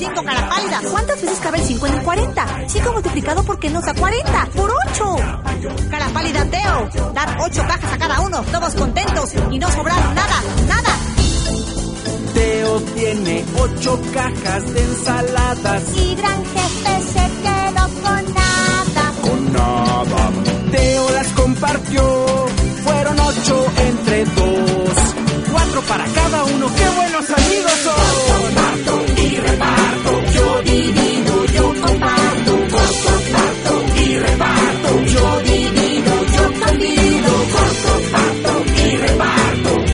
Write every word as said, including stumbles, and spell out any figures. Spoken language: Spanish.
cinco, cara pálida. ¿Cuántas veces cabe el cinco en el cuarenta? cinco multiplicado por qué nos da cuarenta. ¡Por ocho! Cara pálida, Teo. Dar ocho cajas a cada uno, todos contentos y no sobraron nada, nada. Teo tiene ocho cajas de ensaladas y Gran Jefe se quedó con nada.